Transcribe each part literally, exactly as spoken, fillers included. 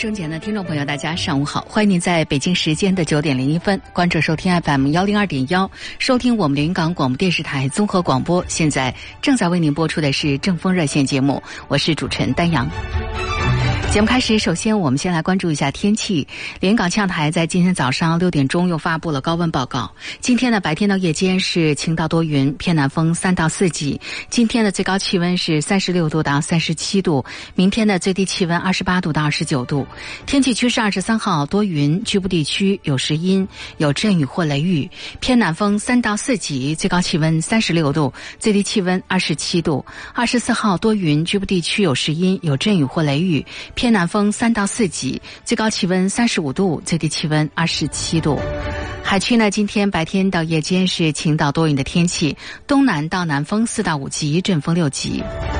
收节的听众朋友，大家上午好，欢迎您在北京时间的九点零一分关注收听 F M 幺零二点幺，收听我们连云港广播电视台综合广播。现在正在为您播出的是正风热线节目，我是主持人丹阳。节目开始，首先我们先来关注一下天气。连云港气象台在今天早上六点钟又发布了高温报告。今天的白天到夜间是晴到多云，偏南风三到四级。今天的最高气温是三十六度到三十七度，明天的最低气温二十八度到二十九度。天气趋势二十三号多云，局部地区有时阴，有阵雨或雷雨，偏南风三到四级，最高气温三十六度，最低气温二十七度。二十四号多云，局部地区有时阴，有阵雨或雷雨，偏南风三到四级，最高气温三十五度，最低气温二十七度。海区呢，今天白天到夜间是晴到多云的天气，东南到南风四到五级，阵风六级。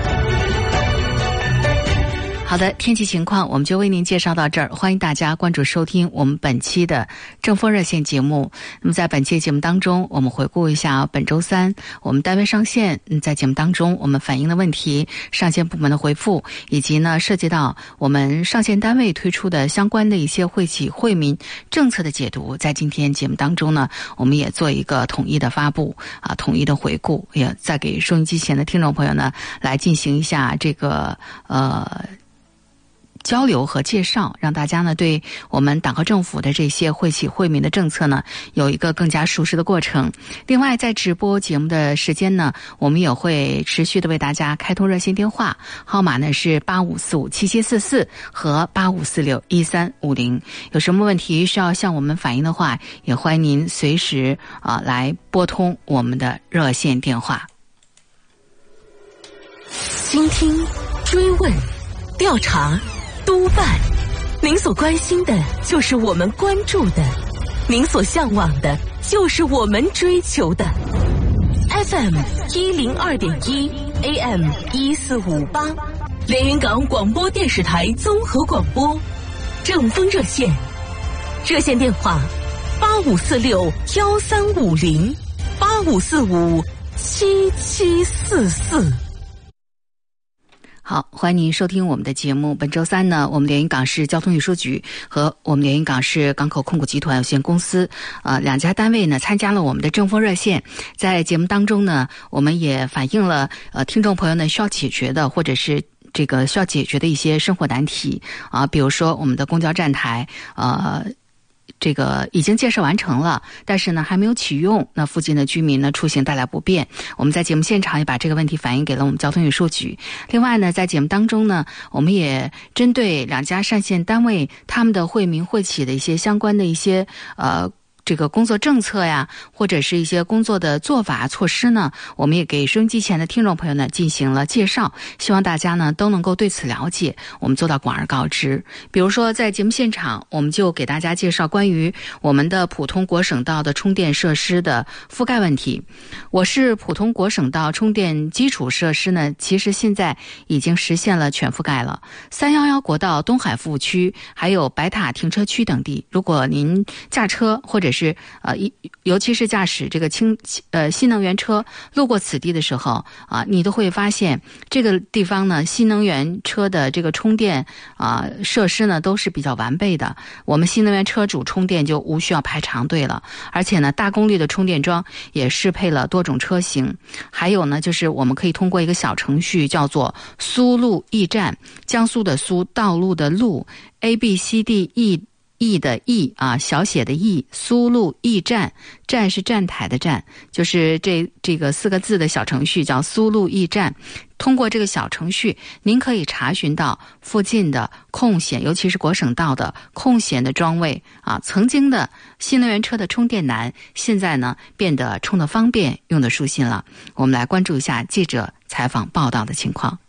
好的，天气情况我们就为您介绍到这儿，欢迎大家关注收听我们本期的正风热线节目。那么在本期节目当中，我们回顾一下本周三我们单位上线在节目当中我们反映的问题、上线部门的回复，以及呢涉及到我们上线单位推出的相关的一些惠企惠民政策的解读，在今天节目当中呢，我们也做一个统一的发布啊，统一的回顾，也再给收音机前的听众朋友呢来进行一下这个呃交流和介绍，让大家呢对我们党和政府的这些惠企惠民的政策呢有一个更加熟识的过程。另外在直播节目的时间呢，我们也会持续的为大家开通热线电话，号码呢是八五四五七七四四和八五四六一三五零。有什么问题需要向我们反映的话，也欢迎您随时啊、呃、来拨通我们的热线电话。 倾听、追问、调查、督办，您所关心的就是我们关注的，您所向往的就是我们追求的。 F M 一零二点一 A M 一四五八，连云港广播电视台综合广播，正风热线，热线电话八五四六幺三五零八五四五七七四四。 好，欢迎您收听我们的节目。本周三呢，我们连云港市交通运输局和我们连云港市港口控股集团有限公司呃两家单位呢参加了我们的正风热线。在节目当中呢，我们也反映了呃听众朋友呢需要解决的，或者是这个需要解决的一些生活难题啊、呃，比如说我们的公交站台呃这个已经建设完成了，但是呢还没有启用，那附近的居民呢出行带来不便。我们在节目现场也把这个问题反映给了我们交通运输局。另外呢，在节目当中呢，我们也针对两家上线单位他们的惠民惠企的一些相关的一些呃这个工作政策呀，或者是一些工作的做法措施呢，我们也给收音机前的听众朋友呢进行了介绍，希望大家呢都能够对此了解，我们做到广而告之。比如说在节目现场，我们就给大家介绍关于我们的普通国省道的充电设施的覆盖问题。我市普通国省道充电基础设施呢，其实现在已经实现了全覆盖了。三一一国道东海服务区还有白塔停车区等地，如果您驾车或者是呃，尤其是驾驶这个氢呃新能源车路过此地的时候啊、呃，你都会发现这个地方呢，新能源车的这个充电啊、呃、设施呢都是比较完备的。我们新能源车主充电就无需要排长队了，而且呢，大功率的充电桩也适配了多种车型。还有呢，就是我们可以通过一个小程序叫做苏路驿站，江苏的苏，道路的路 ，A B C D E。驿的驿啊，小写的驿，苏路驿站，站是站台的站，就是这这个四个字的小程序叫苏路驿站。通过这个小程序，您可以查询到附近的空闲，尤其是国省道的空闲的桩位啊。曾经的新能源车的充电难，现在呢变得充得方便，用得舒心了。我们来关注一下记者采访报道的情况。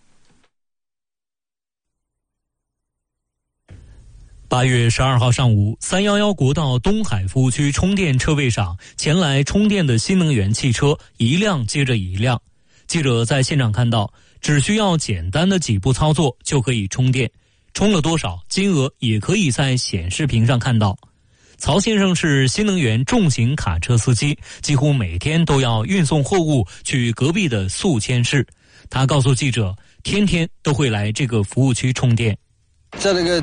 八月十二号上午，三一一国道东海服务区充电车位上，前来充电的新能源汽车一辆接着一辆。记者在现场看到，只需要简单的几步操作就可以充电，充了多少，金额也可以在显示屏上看到。曹先生是新能源重型卡车司机，几乎每天都要运送货物去隔壁的宿迁市。他告诉记者，天天都会来这个服务区充电。 在这个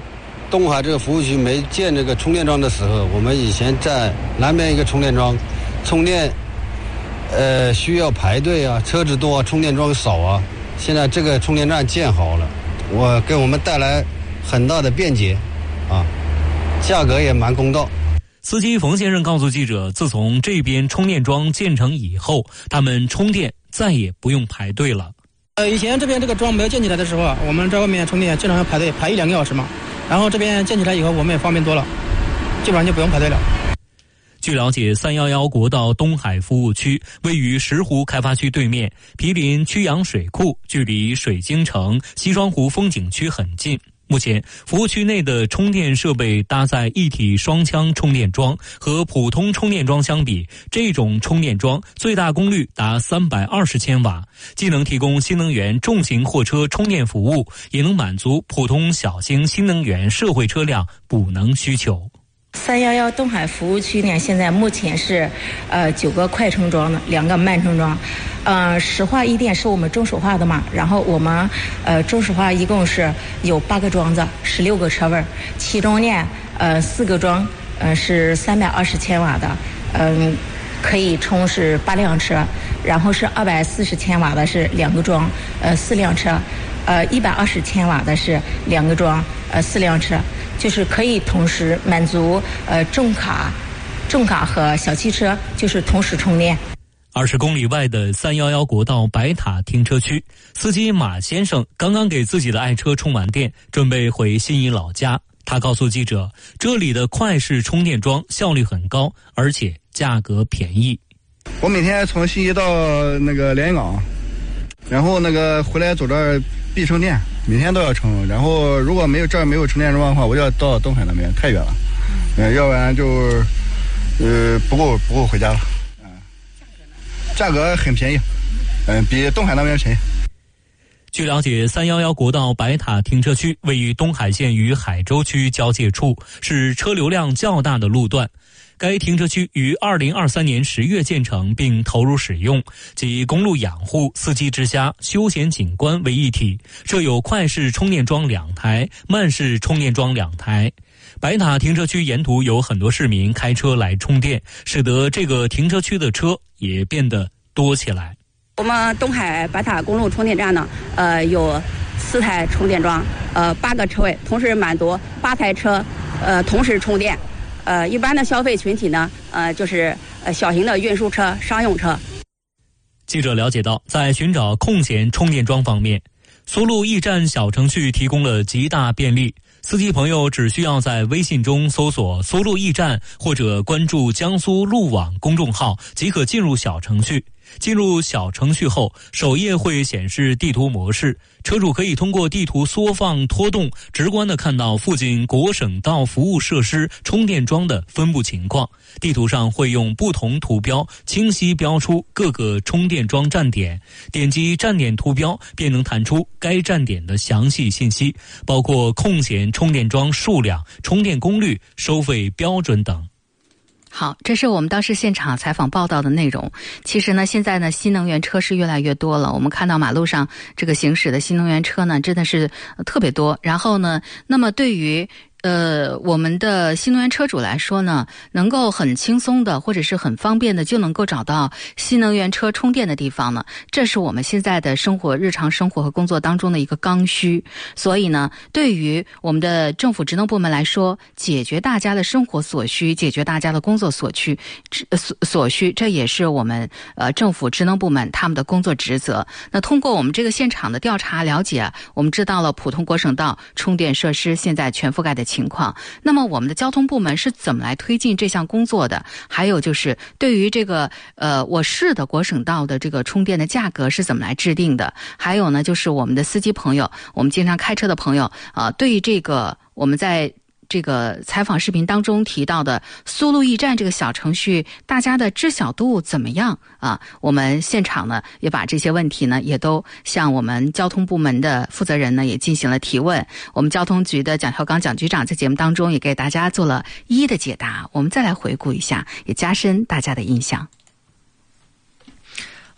东海这个服务区没建这个充电桩的时候，我们以前在南边一个充电桩充电，呃，需要排队啊，车子多啊，充电桩少啊。现在这个充电站建好了，我给我们带来很大的便捷，啊，价格也蛮公道。 司机冯先生告诉记者，自从这边充电桩建成以后，他们充电再也不用排队了。 呃，以前这边这个桩没有建起来的时候啊，我们在外面充电经常要排队，排一两个小时嘛。然后这边建起来以后，我们也方便多了，基本上就不用排队了。 据了解，三一一国道东海服务区位于石湖开发区对面，毗邻曲阳水库，距离水晶城、西双湖风景区很近。目前，服务区内的充电设备搭载一体双腔充电桩，和普通充电桩相比，这种充电桩最大功率达三百二十千瓦，既能提供新能源重型货车充电服务，也能满足普通小型新能源社会车辆补能需求。 三一一东海服务区呢，现在目前是，呃，九个快充桩的，两个慢充桩。呃，石化一电是我们中石化的嘛，然后我们呃中石化一共是有八个桩子，十六个车位，其中呢，呃四个桩，呃是三百二十千瓦的，嗯、呃，可以充是八辆车，然后是二百四十千瓦的是两个桩，呃四辆车，呃一百二十千瓦的是两个桩，呃四辆车。就是可以同时满足呃重卡、重卡和小汽车，就是同时充电。 二十公里外的三一一国道白塔停车区，司机马先生刚刚给自己的爱车充完电，准备回新沂老家。他告诉记者，这里的快式充电桩效率很高，而且价格便宜。 我每天从新沂到那个连云港，然后那个回来走这儿必充电。每天都要充，然后如果没有这儿没有充电桩的话，我就要到东海那边，太远了，嗯，要不然就，呃，不够不够回家了，嗯，价格很便宜，嗯，比东海那边便宜。 据了解，三一一国道白塔停车区位于东海县与海州区交界处，是车流量较大的路段。该停车区于二零二三年十月建成并投入使用，集公路养护、司机之家、休闲景观为一体，设有快式充电桩两台、慢式充电桩两台。白塔停车区沿途有很多市民开车来充电，使得这个停车区的车也变得多起来。 我们东海白塔公路充电站呢，呃，有四台充电桩，呃，八个车位，同时满足八台车，呃，同时充电。呃，一般的消费群体呢，呃，就是呃小型的运输车、商用车。 记者了解到，在寻找空闲充电桩方面，苏路驿站小程序提供了极大便利。司机朋友只需要在微信中搜索苏路驿站，或者关注江苏路网公众号，即可进入小程序。进入小程序后，首页会显示地图模式，车主可以通过地图缩放拖动，直观地看到附近国省道服务设施充电桩的分布情况。地图上会用不同图标清晰标出各个充电桩站点，点击站点图标便能弹出该站点的详细信息，包括空闲充电桩数量、充电功率、收费标准等。 好，这是我们当时现场采访报道的内容。其实呢，现在呢，新能源车是越来越多了。我们看到马路上这个行驶的新能源车呢，真的是特别多。然后呢，那么对于呃，我们的新能源车主来说呢，能够很轻松的或者是很方便的就能够找到新能源车充电的地方呢，这是我们现在的生活、日常生活和工作当中的一个刚需。所以呢，对于我们的政府职能部门来说，解决大家的生活所需，解决大家的工作所需，所所需，这也是我们呃政府职能部门他们的工作职责。那通过我们这个现场的调查了解，我们知道了普通国省道充电设施现在全覆盖的情况。那么我们的交通部门是怎么来推进这项工作的？还有就是对于这个呃我市的国省道的这个充电的价格是怎么来制定的？还有呢，就是我们的司机朋友，我们经常开车的朋友啊、呃，对于这个我们在这个采访视频当中提到的苏路驿站这个小程序，大家的知晓度怎么样啊？我们现场呢也把这些问题呢也都向我们交通部门的负责人呢也进行了提问。我们交通局的蒋孝刚蒋局长在节目当中也给大家做了一一的解答。我们再来回顾一下，也加深大家的印象。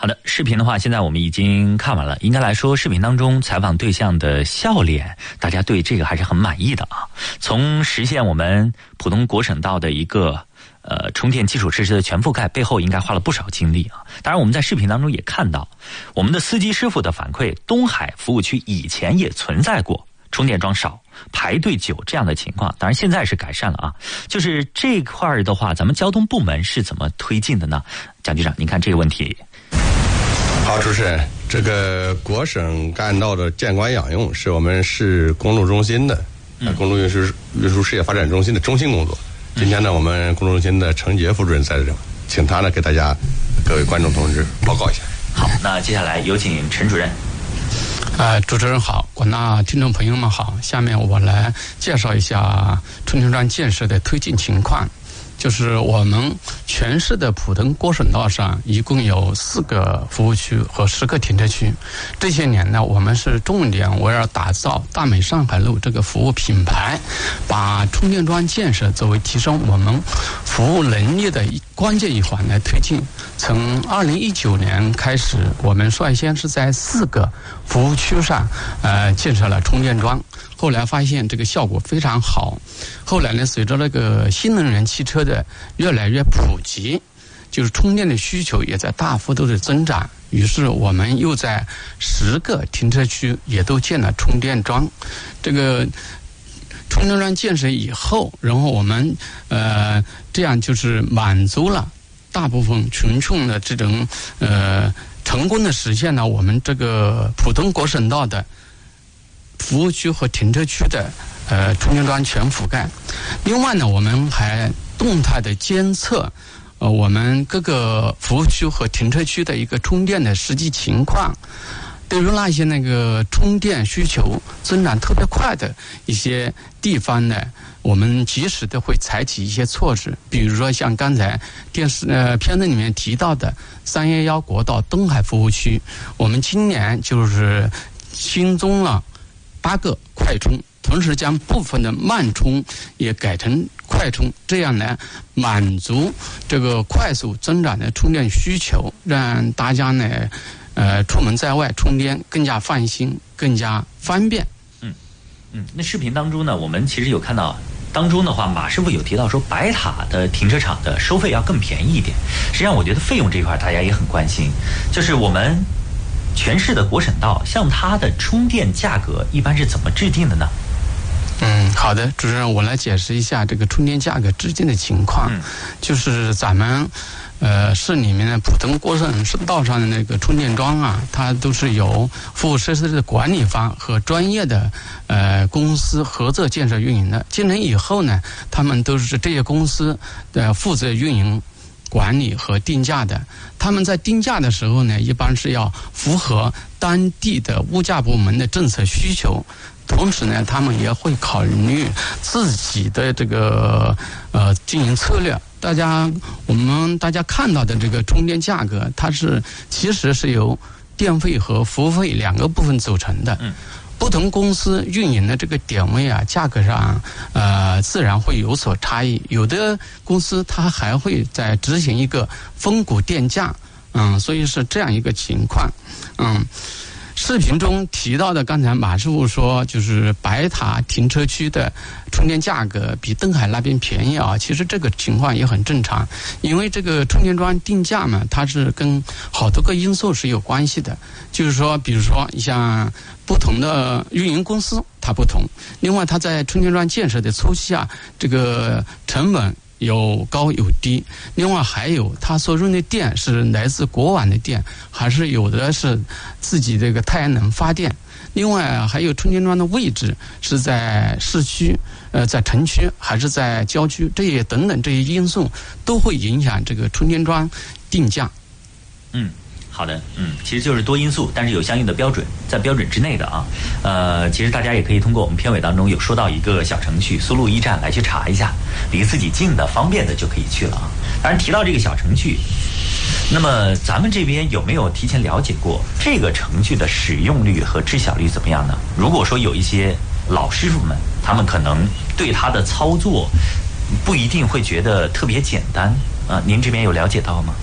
好的，视频的话，现在我们已经看完了。应该来说，视频当中采访对象的笑脸，大家对这个还是很满意的啊。从实现我们浦东国省道的一个呃充电基础设施的全覆盖，背后应该花了不少精力啊。当然，我们在视频当中也看到，我们的司机师傅的反馈，东海服务区以前也存在过充电桩少、排队久这样的情况，当然现在是改善了啊。就是这块的话，咱们交通部门是怎么推进的呢？蒋局长，您看这个问题。 好，主持人，这个国省干道的建管养用是我们市公路中心的、嗯、公路运输运输事业发展中心的中心工作。今天呢，我们公路中心的程杰副主任在这，请他呢给大家各位观众同志报告一下。 好，那接下来有请陈主任。 呃，主持人好，广大听众朋友们好。下面我来介绍一下充电桩建设的推进情况。就是我们全市的浦东国省道上一共有四个服务区和十个停车区。这些年呢，我们是重点围绕打造大美上海路这个服务品牌，把充电桩建设作为提升我们服务能力的关键一环来推进。从二零一九年开始，我们率先是在四个服务区上呃建设了充电桩。后来发现这个效果非常好，后来呢，随着那个新能源汽车的越来越普及，就是充电的需求也在大幅度的增长，于是我们又在十个停车区也都建了充电桩。这个充电桩建设以后，然后我们呃这样就是满足了大部分群众的这种呃成功的实现了我们这个浦东国省道的服务区和停车区的呃充电桩全覆盖。另外呢，我们还动态的监测呃我们各个服务区和停车区的一个充电的实际情况。对于那些那个充电需求增长特别快的一些地方呢，我们及时的会采取一些措施，比如说像刚才电视呃片子里面提到的三一一国道东海服务区，我们今年就是新增了八个快充，同时将部分的慢充也改成快充，这样呢满足这个快速增长的充电需求，让大家呢呃出门在外充电更加放心，更加方便。 嗯嗯，那视频当中呢，我们其实有看到当中的话，马师傅有提到说白塔的停车场的收费要更便宜一点。实际上我觉得费用这一块大家也很关心，就是我们全市的国省道，像它的充电价格一般是怎么制定的呢？ 嗯，好的，主持人，我来解释一下这个充电价格制定的情况。嗯、就是咱们呃市里面的浦东国省道上的那个充电桩啊，它都是由服务设施的管理方和专业的呃公司合作建设运营的。建成以后呢，他们都是这些公司的负责运营、管理和定价的。他们在定价的时候呢，一般是要符合当地的物价部门的政策需求，同时呢，他们也会考虑自己的这个呃经营策略。大家我们大家看到的这个充电价格，它是其实是由电费和服务费两个部分组成的。嗯。不同公司运营的这个点位啊，价格上呃自然会有所差异。有的公司它还会再执行一个分股电价，嗯，所以是这样一个情况。嗯，视频中提到的，刚才马师傅说，就是白塔停车区的充电价格比登海那边便宜啊。其实这个情况也很正常，因为这个充电桩定价嘛，它是跟好多个因素是有关系的。就是说，比如说像不同的运营公司它不同，另外它在充电桩建设的初期啊，这个成本有高有低，另外还有它所用的电是来自国网的电，还是有的是自己这个太阳能发电，另外还有充电桩的位置是在市区呃在城区还是在郊区，这些等等这些因素都会影响这个充电桩定价。 嗯，好的，嗯，其实就是多因素，但是有相应的标准，在标准之内的啊。呃，其实大家也可以通过我们片尾当中有说到一个小程序苏路一站来去查一下，离自己近的、方便的就可以去了啊。当然提到这个小程序，那么咱们这边有没有提前了解过这个程序的使用率和知晓率怎么样呢？如果说有一些老师傅们，他们可能对它的操作不一定会觉得特别简单啊，您这边有了解到吗？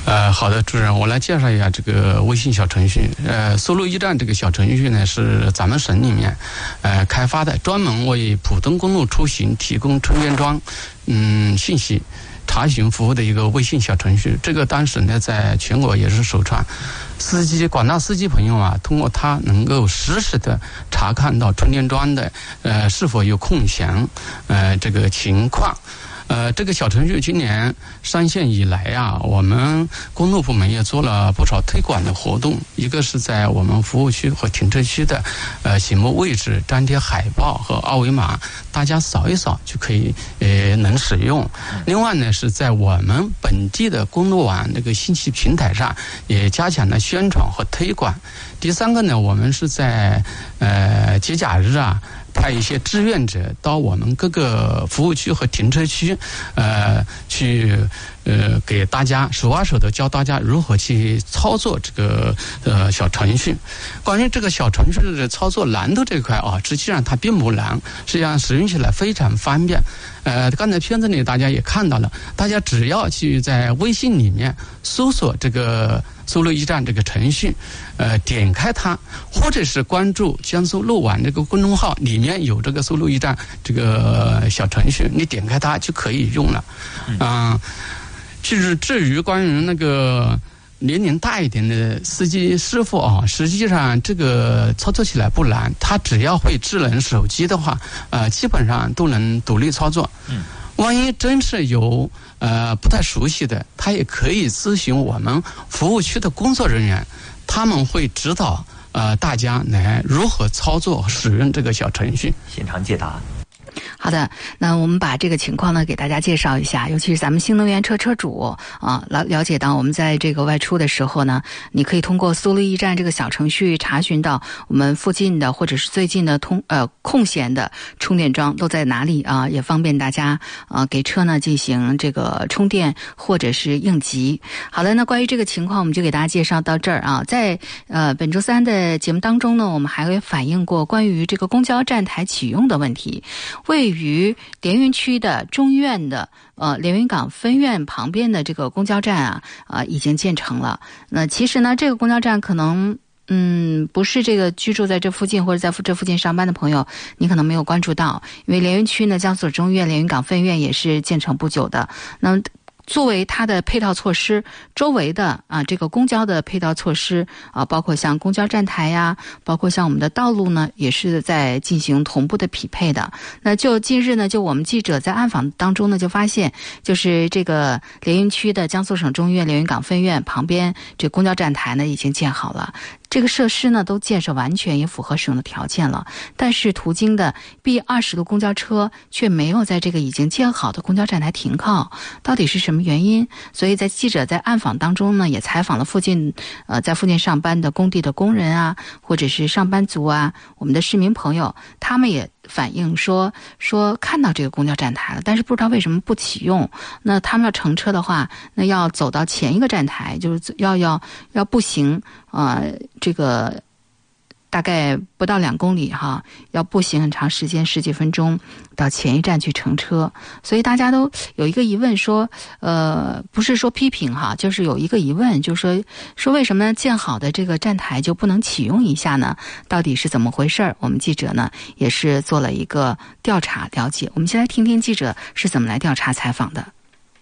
呃，好的，主任，我来介绍一下这个微信小程序。呃，苏路驿站这个小程序呢，是咱们省里面呃开发的，专门为普通公路出行提供充电桩嗯信息查询服务的一个微信小程序。这个当时呢，在全国也是首创。司机广大司机朋友啊，通过它能够实时的查看到充电桩的呃是否有空闲呃这个情况。呃，这个小程序今年上线以来啊，我们公路部门也做了不少推广的活动。一个是在我们服务区和停车区的呃醒目位置张贴海报和二维码，大家扫一扫就可以呃能使用。另外呢，是在我们本地的公路网这个信息平台上也加强了宣传和推广。第三个呢，我们是在呃节假日啊，派一些志愿者到我们各个服务区和停车区，呃，去呃给大家手把手的教大家如何去操作这个呃小程序。关于这个小程序的操作难度这块啊，实际上它并不难，实际上使用起来非常方便。呃，刚才片子里大家也看到了，大家只要去在微信里面搜索这个苏路驿站这个程序，呃，点开它，或者是关注江苏路网这个公众号，里面有这个苏路驿站这个小程序，你点开它就可以用了。嗯、呃，就是至于关于那个年龄大一点的司机师傅啊，实际上这个操作起来不难，他只要会智能手机的话，呃，基本上都能独立操作。嗯。万一真是有呃不太熟悉的，他也可以咨询我们服务区的工作人员，他们会指导呃大家来如何操作使用这个小程序， 现场解答。 好的，那我们把这个情况呢给大家介绍一下，尤其是咱们新能源车车主啊，了了解到我们在这个外出的时候呢，你可以通过苏路驿站这个小程序查询到我们附近的或者是最近的通呃空闲的充电桩都在哪里啊，也方便大家啊给车呢进行这个充电或者是应急。好的，那关于这个情况我们就给大家介绍到这儿啊。在呃本周三的节目当中呢，我们还会反映过关于这个公交站台启用的问题。位于连云区的中医院的呃连云港分院旁边的这个公交站啊啊、呃、已经建成了。那其实呢，这个公交站可能嗯不是这个居住在这附近或者在这附近上班的朋友，你可能没有关注到，因为连云区呢江苏中医院连云港分院也是建成不久的。那作为它的配套措施，周围的啊这个公交的配套措施啊，包括像公交站台呀，包括像我们的道路呢，也是在进行同步的匹配的。那就近日呢，就我们记者在暗访当中呢，就发现，就是这个连云区的江苏省中医院连云港分院旁边这公交站台呢，已经建好了。这个设施呢都建设完全也符合使用的条件了，但是途经的 B 二十路公交车却没有在这个已经建好的公交站台停靠，到底是什么原因？所以在记者在暗访当中呢，也采访了附近呃在附近上班的工地的工人啊，或者是上班族啊，我们的市民朋友，他们也反映说说看到这个公交站台了，但是不知道为什么不启用。那他们要乘车的话，那要走到前一个站台，就是要要要步行啊、呃，这个大概不到两公里哈，要步行很长时间，十几分钟到前一站去乘车。所以大家都有一个疑问说，呃，不是说批评哈，就是有一个疑问，就是说说为什么建好的这个站台就不能启用一下呢？到底是怎么回事？我们记者呢也是做了一个调查了解。我们先来听听记者是怎么来调查采访的。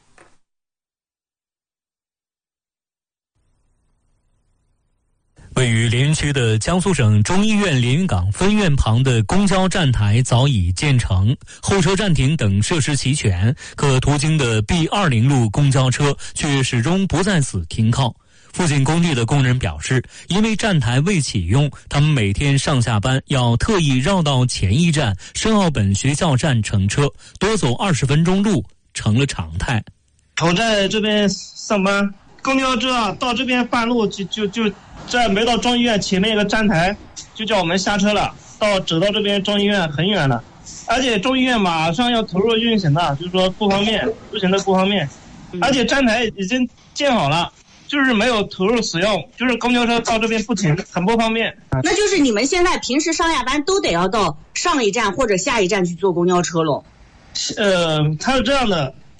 位于连云区的江苏省中医院连云港分院旁的公交站台早已建成，候车暂停等设施齐全，可途经的 B 二十路公交车却始终不在此停靠。附近工地的工人表示，因为站台未启用，他们每天上下班要特意绕到前一站申奥本学校站乘车，多走二十分钟路成了常态。 我在这边上班，公交车啊到这边半路就就就在没到中医院前面一个站台就叫我们下车了，到走到这边中医院很远了，而且中医院马上要投入运行的，就是说不方便，出行的不方便，而且站台已经建好了，就是没有投入使用，就是公交车到这边不停，很不方便。 那就是你们现在平时上下班都得要到上一站或者下一站去坐公交车喽？ 呃，它是这样的，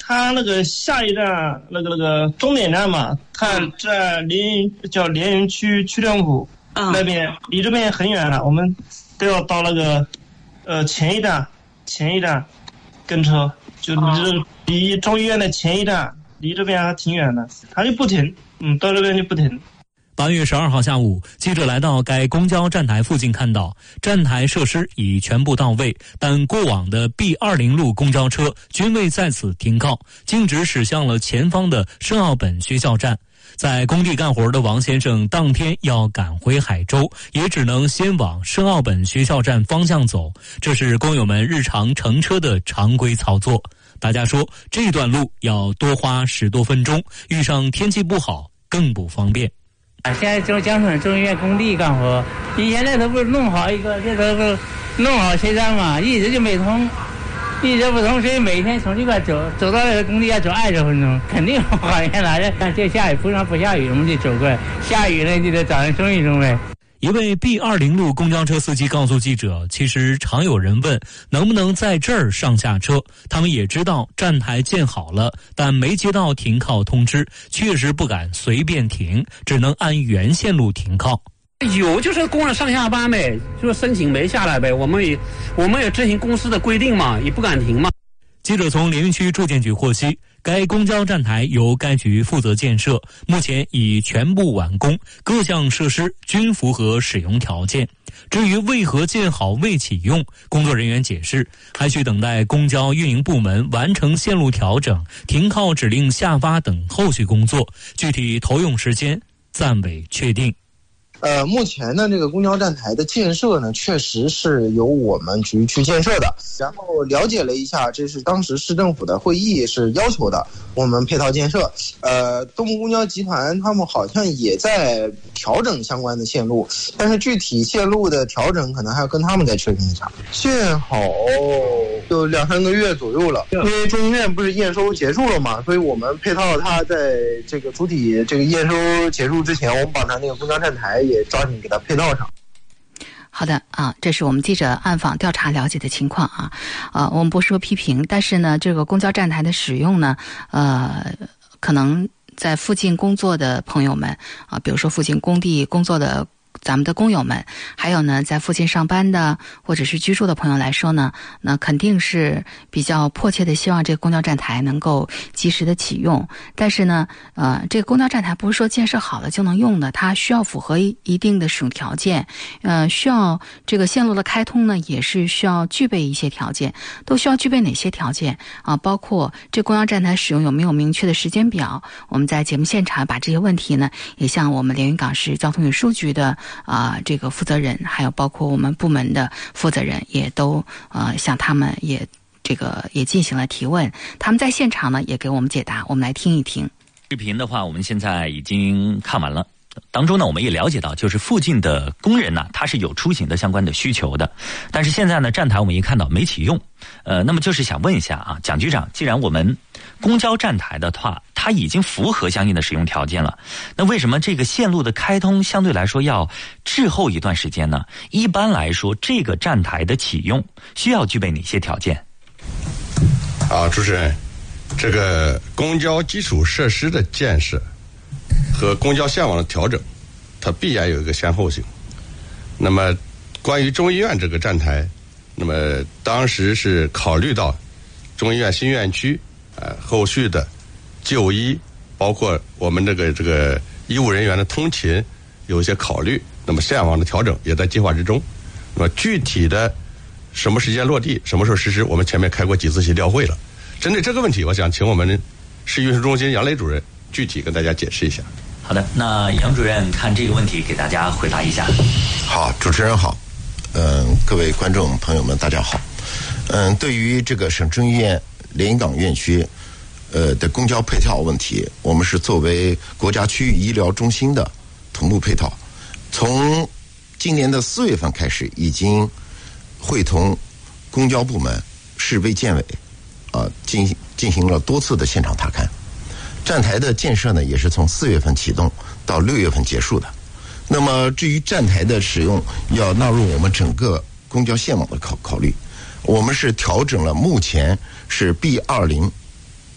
他那个下一站那个那个终点站嘛，看在连云叫连云区区政府那边，离这边很远了，我们都要到那个呃前一站前一站跟车，就离离中医院的前一站，离这边还挺远的，他就不停，嗯，到这边就不停。 八月十二号下午，记者来到该公交站台附近，看到站台设施已全部到位，但过往的 B 二十 路公交车均未在此停靠，径直驶向了前方的圣奥本学校站。在工地干活的王先生当天要赶回海州，也只能先往圣奥本学校站方向走，这是工友们日常乘车的常规操作。大家说这段路要多花十多分钟，遇上天气不好更不方便。 啊，现在就江省中医院工地干活，以前那头不是弄好一个，这头不是弄好车站嘛，一直就没通，一直不通，所以每天从这块走走到那个工地要走二十分钟，肯定好远了。看这下雨，不上不下雨，我们就走过来；下雨呢，就得早上冲一冲呗。 一位 B 二十 路公交车司机告诉记者，其实常有人问能不能在这儿上下车，他们也知道站台建好了，但没接到停靠通知，确实不敢随便停，只能按原线路停靠。 有就是工人上下班呗，就是申请没下来呗，我们也我们也执行公司的规定嘛，也不敢停嘛。 记者从连云区住建局获悉，该公交站台由该局负责建设，目前已全部完工，各项设施均符合使用条件。至于为何建好未启用，工作人员解释，还需等待公交运营部门完成线路调整、停靠指令下发等后续工作，具体投用时间暂未确定。 呃，目前呢，这个公交站台的建设呢，确实是由我们局去建设的。然后了解了一下，这是当时市政府的会议是要求的，我们配套建设。呃，东部公交集团他们好像也在调整相关的线路，但是具体线路的调整可能还要跟他们再确定一下。建好就两三个月左右了，因为中医院不是验收结束了嘛，所以我们配套它在这个主体这个验收结束之前，我们把它那个公交站台也抓紧给它配套上。 好的啊，这是我们记者暗访调查了解的情况啊。呃，我们不说批评，但是呢，这个公交站台的使用呢，呃，可能在附近工作的朋友们啊，比如说附近工地工作的咱们的工友们，还有呢在附近上班的或者是居住的朋友来说呢，那肯定是比较迫切的希望这个公交站台能够及时的启用。但是呢呃这个公交站台不是说建设好了就能用的，它需要符合一定的使用条件，呃需要这个线路的开通呢也是需要具备一些条件。都需要具备哪些条件啊？包括这公交站台使用有没有明确的时间表。我们在节目现场把这些问题呢也向我们连云港市交通运输局的啊、呃，这个负责人，还有包括我们部门的负责人，也都呃向他们也这个也进行了提问，他们在现场呢也给我们解答，我们来听一听。 视频的话，我们现在已经看完了。当中呢，我们也了解到，就是附近的工人呢，他是有出行的相关的需求的，但是现在呢，站台我们一看到没启用，呃，那么就是想问一下啊，蒋局长，既然我们公交站台的话，它已经符合相应的使用条件了，那为什么这个线路的开通相对来说要滞后一段时间呢？一般来说，这个站台的启用需要具备哪些条件？ 啊，主持人，这个公交基础设施的建设和公交线网的调整，它必然有一个先后性。那么，关于中医院这个站台，那么当时是考虑到中医院新院区，呃，后续的就医，包括我们这个这个医务人员的通勤有一些考虑。那么线网的调整也在计划之中。那么具体的什么时间落地，什么时候实施，我们前面开过几次协调会了。针对这个问题，我想请我们市运输中心杨磊主任具体跟大家解释一下。 好的，那杨主任看这个问题给大家回答一下。 好，主持人好，嗯、呃，各位观众朋友们大家好。嗯、呃，对于这个省中医院连云港院区呃的公交配套问题，我们是作为国家区域医疗中心的同步配套，从今年的四月份开始，已经会同公交部门、市卫健委啊、呃、进行进行了多次的现场踏勘。站台的建设呢，也是从四月份启动到六月份结束的。那么至于站台的使用，要纳入我们整个公交线网的考考虑。我们是调整了目前是 B 二十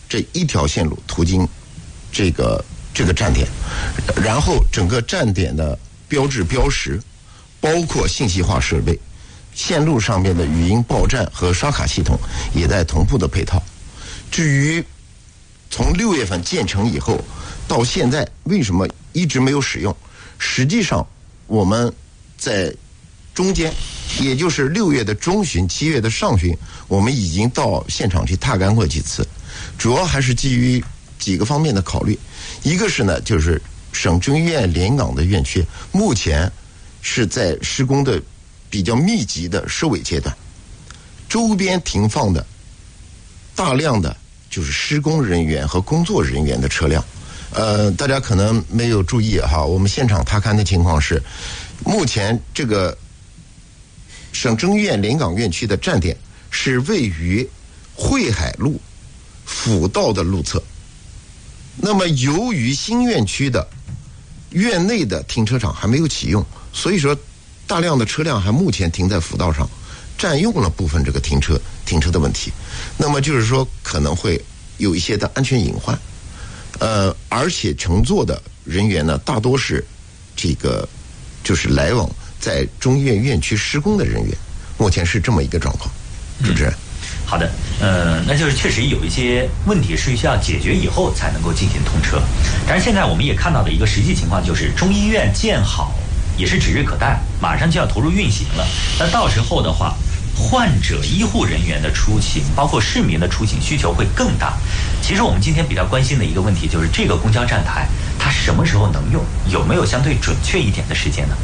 这一条线路途经这个这个站点，然后整个站点的标志标识，包括信息化设备，线路上面的语音报站和刷卡系统也在同步的配套。至于从六月份建成以后到现在为什么一直没有使用，实际上我们在中间，也就是六月的中旬、七月的上旬，我们已经到现场去踏干过几次，主要还是基于几个方面的考虑。一个是呢，就是省中医院连云港的院区目前是在施工的比较密集的收尾阶段，周边停放的大量的就是施工人员和工作人员的车辆。呃，大家可能没有注意哈，我们现场踏勘的情况是，目前这个省中医院连云港院区的站点是位于汇海路辅道的路侧。那么由于新院区的院内的停车场还没有启用，所以说大量的车辆还目前停在辅道上，占用了部分这个停车停车的问题。那么就是说可能会有一些的安全隐患。呃，而且乘坐的人员呢，大多是这个就是来往在中医院院区施工的人员，目前是这么一个状况。主持人。嗯， 好的，呃，那就是确实有一些问题是需要解决以后才能够进行通车。但是现在我们也看到的一个实际情况就是，中医院建好也是指日可待，马上就要投入运行了。那到时候的话，患者、医护人员的出行，包括市民的出行需求会更大。其实我们今天比较关心的一个问题就是，这个公交站台它什么时候能用？有没有相对准确一点的时间呢？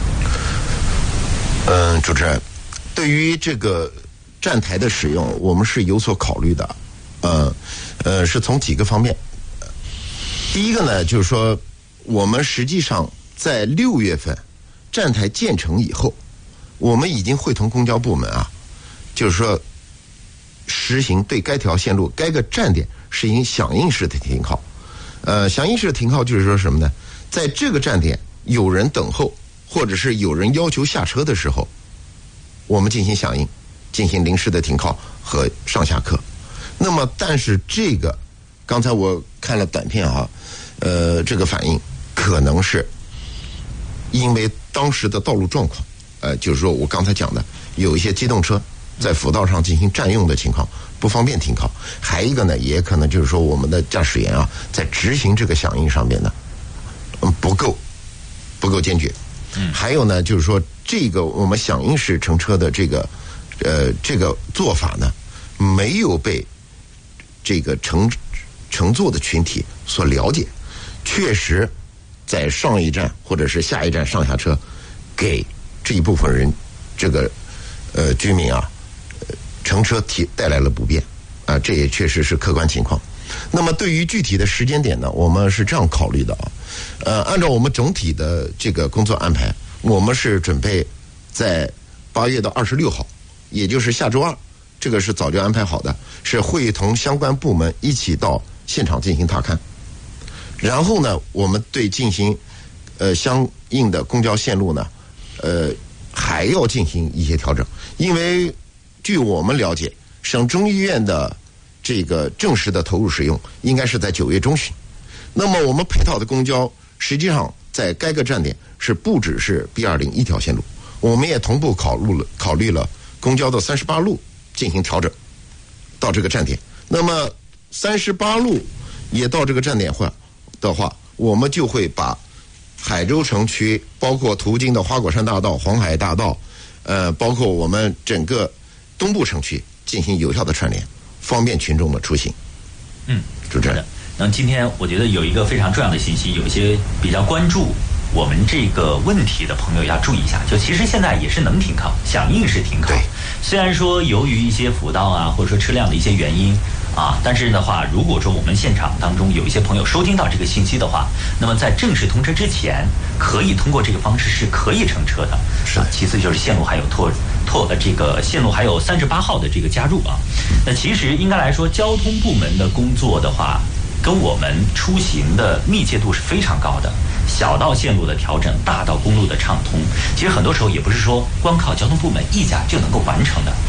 嗯，主持人，对于这个站台的使用，我们是有所考虑的。呃，呃，是从几个方面。第一个呢，就是说，我们实际上在六月份站台建成以后，我们已经会同公交部门啊，就是说实行对该条线路该个站点实行响应式的停靠。呃，响应式的停靠就是说什么呢？在这个站点有人等候，或者是有人要求下车的时候，我们进行响应，进行临时的停靠和上下客。那么，但是这个刚才我看了短片啊，呃，这个反应可能是因为当时的道路状况。呃，就是说我刚才讲的，有一些机动车在辅道上进行占用的情况，不方便停靠。还一个呢，也可能就是说我们的驾驶员啊，在执行这个响应上面呢，嗯，不够，不够坚决。嗯。还有呢，就是说这个我们响应式乘车的这个，呃，这个做法呢，没有被这个乘乘坐的群体所了解。确实，在上一站或者是下一站上下车，给这一部分人，这个呃居民啊，呃、乘车提带来了不便啊，这也确实是客观情况。那么对于具体的时间点呢，我们是这样考虑的啊，呃，按照我们整体的这个工作安排，我们是准备在八月的二十六号，也就是下周二，这个是早就安排好的，是会同相关部门一起到现场进行踏勘，然后呢，我们对进行呃相应的公交线路呢。呃，还要进行一些调整，因为据我们了解，省中医院的这个正式的投入使用应该是在九月中旬。那么我们配套的公交，实际上在该个站点是不只是 B 二零一条线路，我们也同步考虑了考虑了公交的三十八路进行调整到这个站点。那么三十八路也到这个站点话的话，我们就会把海州城区包括途经的花果山大道、黄海大道，呃，包括我们整个东部城区进行有效的串联，方便群众的出行。 嗯， 主持人。 那今天我觉得有一个非常重要的信息，有一些比较关注我们这个问题的朋友要注意一下，就其实现在也是能停靠，响应式停靠。虽然说由于一些辅道啊，或者说车辆的一些原因。啊，但是的话，如果说我们现场当中有一些朋友收听到这个信息的话，那么在正式通车之前，可以通过这个方式是可以乘车的。是啊，其次就是线路还有拓拓的这个线路还有三十八号的这个加入啊。那其实应该来说，交通部门的工作的话，跟我们出行的密切度是非常高的。小到线路的调整，大到公路的畅通，其实很多时候也不是说光靠交通部门一家就能够完成的。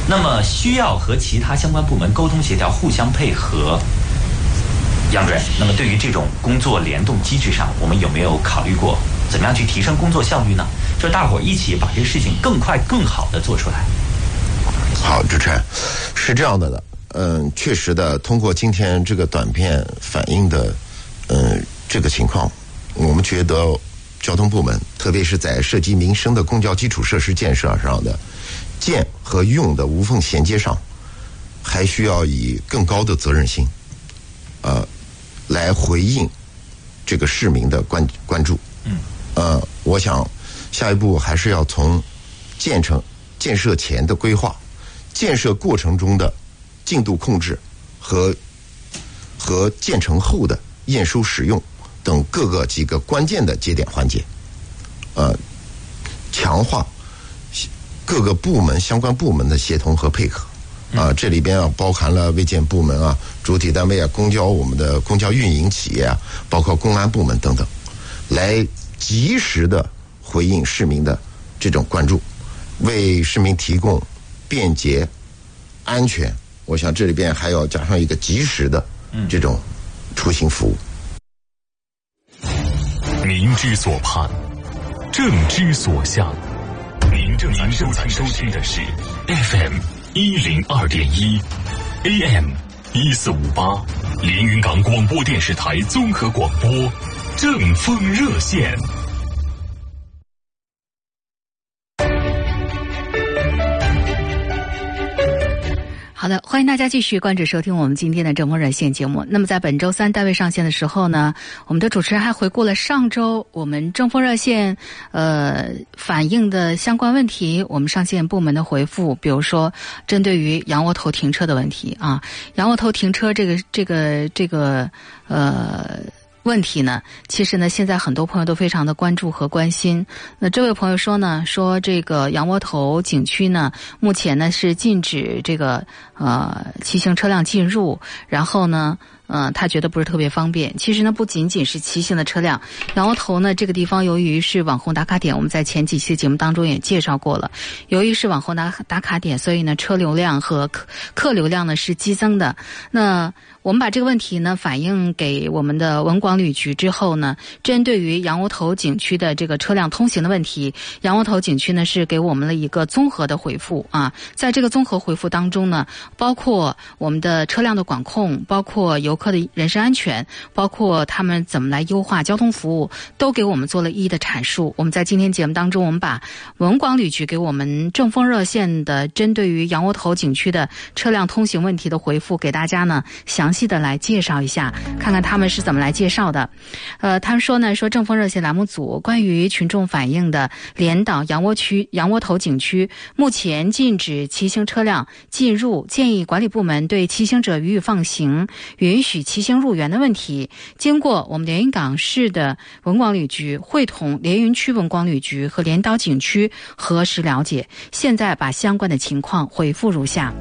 那么需要和其他相关部门沟通协调，互相配合。杨主任，那么对于这种工作联动机制上，我们有没有考虑过怎么样去提升工作效率呢？就是大伙儿一起把这个事情更快更好的做出来。 好，主持人，是这样的的，嗯，确实的，通过今天这个短片反映的，嗯，这个情况，我们觉得交通部门，特别是在涉及民生的公交基础设施建设上的建和用的无缝衔接上，还需要以更高的责任心，呃，来回应这个市民的关关注。 嗯， 呃，我想下一步还是要从建成建设前的规划。建设过程中的进度控制和和建成后的验收使用等各个几个关键的节点环节，呃，强化各个部门相关部门的协同和配合。啊、呃，这里边啊包含了卫健部门啊、主体单位啊、公交我们的公交运营企业啊，包括公安部门等等，来及时的回应市民的这种关注，为市民提供便捷、安全，我想这里边还要加上一个及时的这种出行服务。 民之所盼，政之所向。您正在收听的是 F M 一零二点一 A M 一四五八连云港广播电视台综合广播正风热线。 好的，欢迎大家继续关注收听我们今天的正风热线节目。那么在本周三单位上线的时候呢，我们的主持人还回顾了上周我们正风热线呃反映的相关问题，我们上线部门的回复，比如说针对于羊窝头停车的问题啊，羊窝头停车这个这个这个呃问题呢，其实呢现在很多朋友都非常的关注和关心。那这位朋友说呢，说这个羊窝头景区呢目前呢是禁止这个呃骑行车辆进入，然后呢呃他觉得不是特别方便。其实呢不仅仅是骑行的车辆，羊窝头呢这个地方由于是网红打卡点，我们在前几期节目当中也介绍过了，由于是网红打打卡点，所以呢车流量和客客流量呢是激增的。那我们把这个问题呢反映给我们的文广旅局之后呢，针对于羊窝头景区的这个车辆通行的问题，羊窝头景区呢是给我们了一个综合的回复啊。在这个综合回复当中呢，包括我们的车辆的管控，包括游客的人身安全，包括他们怎么来优化交通服务，都给我们做了一一的阐述。我们在今天节目当中，我们把文广旅局给我们正风热线的针对于羊窝头景区的车辆通行问题的回复给大家呢详细的来介绍一下，看看他们是怎么来介绍的。呃，他们说呢，说正风热线栏目组关于群众反映的连岛羊窝区羊窝头景区目前禁止骑行车辆进入，建议管理部门对骑行者予以放行，允许骑行入园的问题，经过我们连云港市的文广旅局会同连云区文广旅局和连岛景区核实了解，现在把相关的情况回复如下。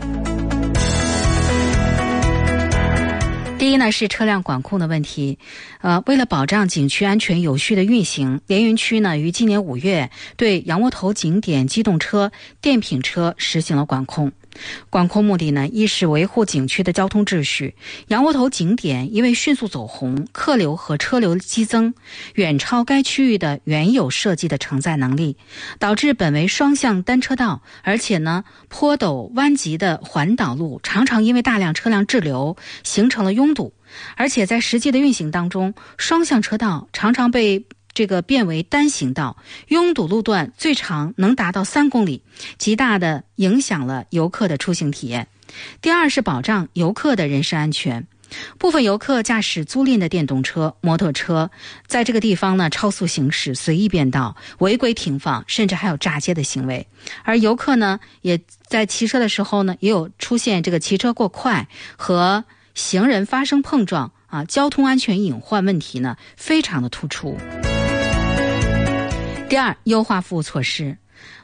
第一呢是车辆管控的问题，呃，为了保障景区安全有序的运行，连云区呢于今年五月对羊窝头景点机动车、电瓶车实行了管控。管控目的呢，一是维护景区的交通秩序。羊窝头景点因为迅速走红，客流和车流激增，远超该区域的原有设计的承载能力，导致本为双向单车道，而且呢坡陡弯急的环岛路常常因为大量车辆滞留形成了拥堵，而且在实际的运行当中，双向车道常常被这个变为单行道，拥堵路段最长能达到三公里，极大的影响了游客的出行体验。第二是保障游客的人身安全。部分游客驾驶租赁的电动车、摩托车，在这个地方呢超速行驶、随意变道、违规停放，甚至还有炸街的行为。而游客呢，也在骑车的时候呢，也有出现这个骑车过快和行人发生碰撞啊，交通安全隐患问题呢非常的突出。第二，优化服务措施。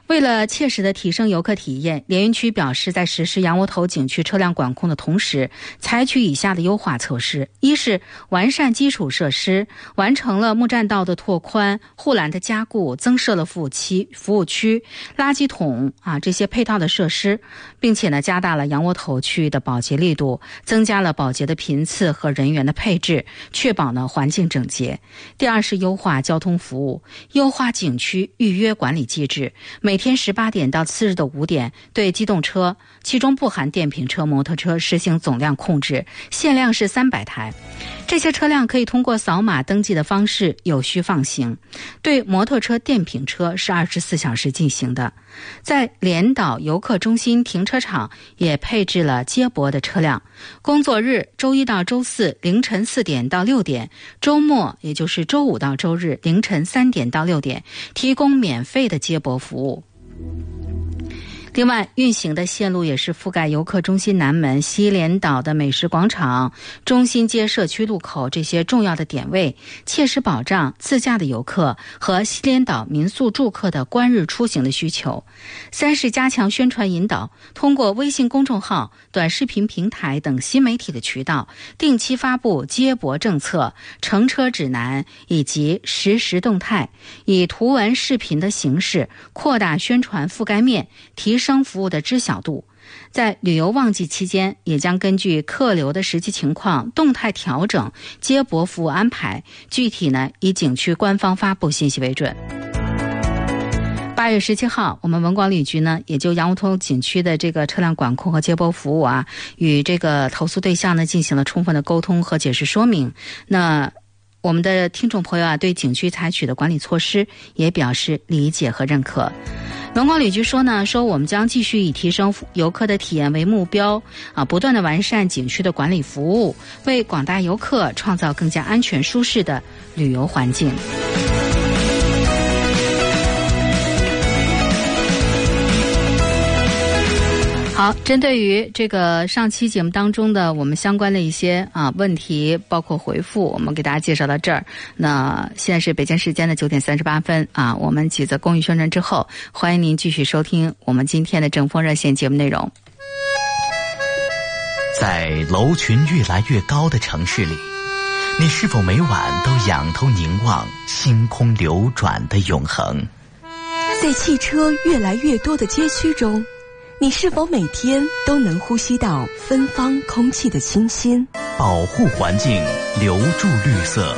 为了切实的提升游客体验，连云区表示，在实施洋窝头景区车辆管控的同时，采取以下的优化措施：一是完善基础设施，完成了木栈道的拓宽、护栏的加固，增设了服务区、服务区、垃圾桶啊这些配套的设施，并且呢，加大了洋窝头区域的保洁力度，增加了保洁的频次和人员的配置，确保呢环境整洁。第二是优化交通服务，优化景区预约管理机制，每天十八点到次日的五点，对机动车，其中不含电瓶车、摩托车实行总量控制，限量是三百台。这些车辆可以通过扫码登记的方式有序放行。对摩托车、电瓶车是二十四小时进行的。在连岛游客中心停车场也配置了接驳的车辆，工作日周一到周四凌晨四点到六点，周末也就是周五到周日凌晨三点到六点，提供免费的接驳服务。另外，运行的线路也是覆盖游客中心南门、西连岛的美食广场、中心街社区路口这些重要的点位，切实保障自驾的游客和西连岛民宿住客的观日出行的需求。三是加强宣传引导，通过微信公众号、短视频平台等新媒体的渠道，定期发布接驳政策、乘车指南以及实时动态，以图文视频的形式扩大宣传覆盖面，提升服务的知晓度。在旅游旺季期间，也将根据客流的实际情况动态调整接驳服务安排，具体呢以景区官方发布信息为准。八月十七号，我们文广旅局呢也就洋窝头景区的这个车辆管控和接驳服务啊，与这个投诉对象呢进行了充分的沟通和解释说明。那我们的听众朋友啊，对景区采取的管理措施也表示理解和认可。文广旅局说呢，说我们将继续以提升游客的体验为目标啊，不断的完善景区的管理服务，为广大游客创造更加安全舒适的旅游环境。好，针对于这个上期节目当中的我们相关的一些啊问题，包括回复，我们给大家介绍到这儿。那现在是北京时间的九点三十八分啊，我们几则公益宣传之后，欢迎您继续收听我们今天的正风热线节目内容。 在楼群越来越高的城市里，你是否每晚都仰头凝望星空流转的永恒？ 在汽车越来越多的街区中，你是否每天都能呼吸到芬芳空气的清新？ 保护环境，留住绿色。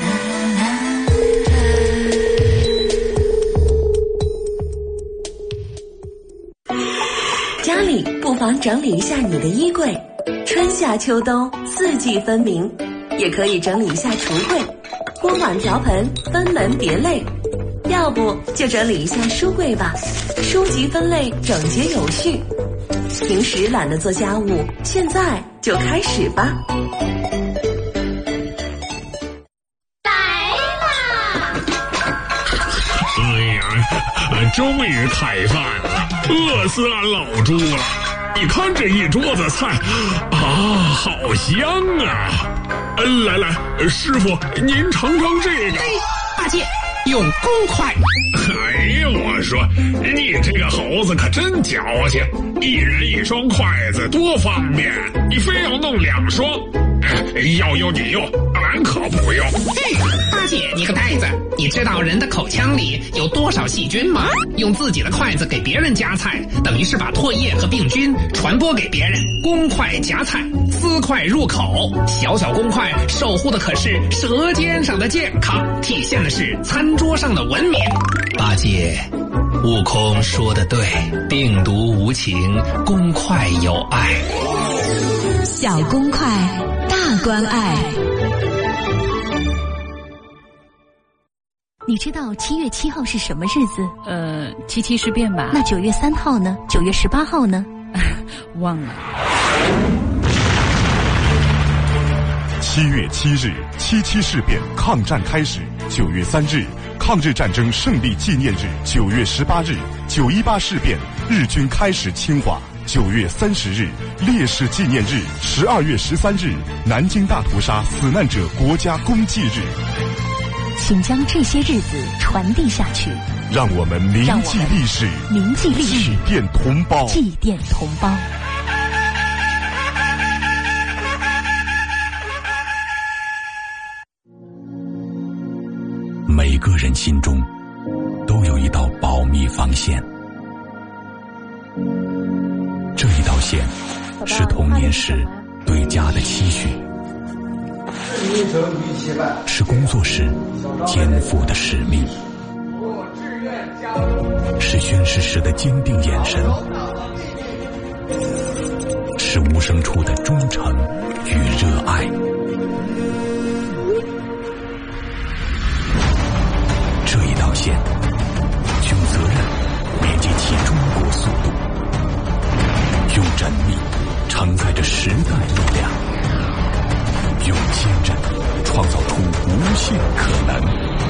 家里不妨整理一下你的衣柜，春夏秋冬四季分明。也可以整理一下橱柜，锅碗瓢盆分门别类。要不就整理一下书柜吧，书籍分类整洁有序。平时懒得做家务，现在就开始吧。 来啦！ 哎呀，终于开饭了，饿死俺老猪了！你看这一桌子菜，啊，好香啊！来来，师傅，您尝尝这个。 大姐，用公筷。 哎呀，我说你这个猴子可真矫情，一人一双筷子多方便，你非要弄两双。要用你用，俺可不用。 嘿，大姐你个呆子，你知道人的口腔里有多少细菌吗？用自己的筷子给别人夹菜，等于是把唾液和病菌传播给别人。公筷夹菜，私筷入口，小小公筷守护的可是舌尖上的健康，体现的是餐桌上的文明。大姐，悟空说的对，病毒无情，公筷有爱。 小公筷，大关爱。你知道七月七号是什么日子？ 呃，七七事变吧。 那九月三号呢？九月十八号呢？ 忘了。 七月七日，七七事变抗战开始。九月三日，抗日战争胜利纪念日。九月十八日，九一八事变，日军开始侵华。九月三十日，烈士纪念日。十二月十三日，南京大屠杀死难者国家公祭日。 请将这些日子传递下去， 让我们铭记历史， 铭记历史， 祭奠同胞， 祭奠同胞。 每个人心中都有一道保密防线，这一道线是童年时对家的期许，是工作时肩负的使命，是宣誓时的坚定眼神，是无声处的忠诚与热爱。这一道线，用责任连接起中国速度，用缜密承载着时代力量，用坚韧创造出无限可能。